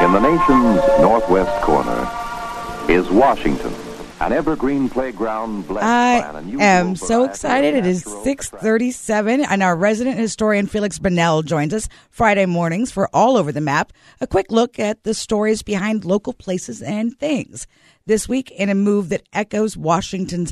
In the nation's northwest corner is Washington, an evergreen playground blessed by an unusual I am so variety of excited. It is natural 6:37, and our resident historian Felix Bonnell joins us Friday mornings for All Over the Map, a quick look at the stories behind local places and things. This week, in a move that echoes Washington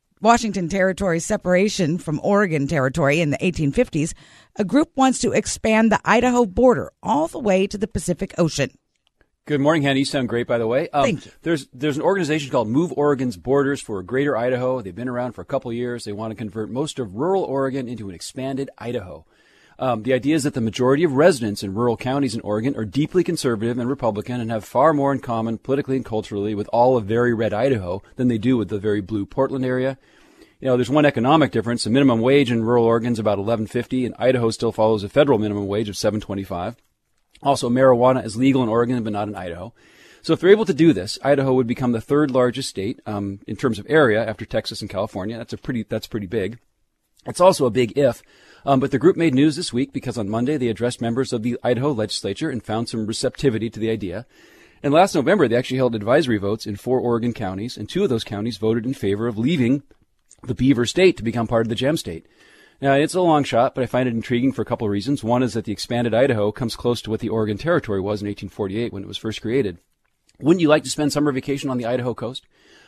Territory's separation from Oregon Territory in the 1850s, a group wants to expand the Idaho border all the way to the Pacific Ocean. Good morning, Hannah. You sound great, by the way. Thank you. There's an organization called Move Oregon's Borders for Greater Idaho. They've been around for a couple of years. They want to convert most of rural Oregon into an expanded Idaho. The idea is that the majority of residents in rural counties in Oregon are deeply conservative and Republican and have far more in common politically and culturally with all of very red Idaho than they do with the very blue Portland area. You know, there's one economic difference. The minimum wage in rural Oregon is about $11.50, and Idaho still follows a federal minimum wage of $7.25. Also, marijuana is legal in Oregon, but not in Idaho. So if they're able to do this, Idaho would become the third largest state in terms of area after Texas and California. That's pretty big. It's also a big if. But the group made news this week because on Monday they addressed members of the Idaho legislature and found some receptivity to the idea. And last November, they actually held advisory votes in 4 Oregon counties, and 2 of those counties voted in favor of leaving the Beaver State to become part of the Gem State. Now, it's a long shot, but I find it intriguing for a couple of reasons. One is that the expanded Idaho comes close to what the Oregon Territory was in 1848 when it was first created. Wouldn't you like to spend summer vacation on the Idaho coast?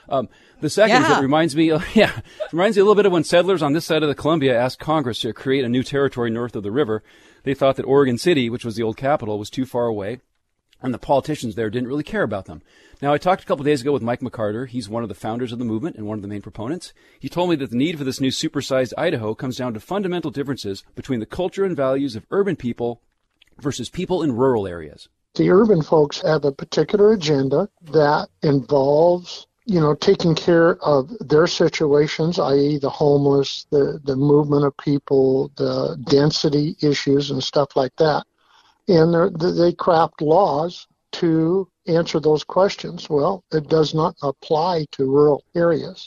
The second is it reminds me a little bit of when settlers on this side of the Columbia asked Congress to create a new territory north of the river. They thought that Oregon City, which was the old capital, was too far away, and the politicians there didn't really care about them. Now, I talked a couple of days ago with Mike McCarter. He's one of the founders of the movement and one of the main proponents. He told me that the need for this new supersized Idaho comes down to fundamental differences between the culture and values of urban people versus people in rural areas. The urban folks have a particular agenda that involves, taking care of their situations, i.e. the homeless, the movement of people, the density issues and stuff like that. And they craft laws to answer those questions. Well, it does not apply to rural areas.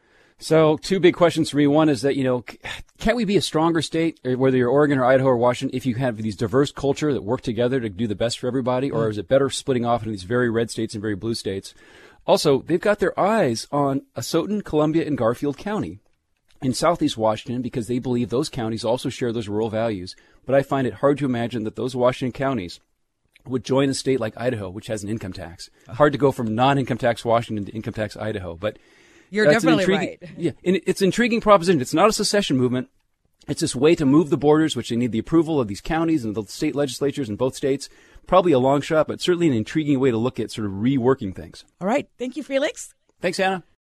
So 2 big questions for me. One is that, can't we be a stronger state, whether you're Oregon or Idaho or Washington, if you have these diverse culture that work together to do the best for everybody? Or is it better splitting off into these very red states and very blue states? Also, they've got their eyes on Asotin, Columbia, and Garfield County in southeast Washington because they believe those counties also share those rural values. But I find it hard to imagine that those Washington counties would join a state like Idaho, which has an income tax. Hard to go from non-income tax Washington to income tax Idaho. But you're definitely right. Yeah, and it's an intriguing proposition. It's not a secession movement. It's this way to move the borders, which they need the approval of these counties and the state legislatures in both states. Probably a long shot, but certainly an intriguing way to look at sort of reworking things. All right. Thank you, Felix. Thanks, Hannah.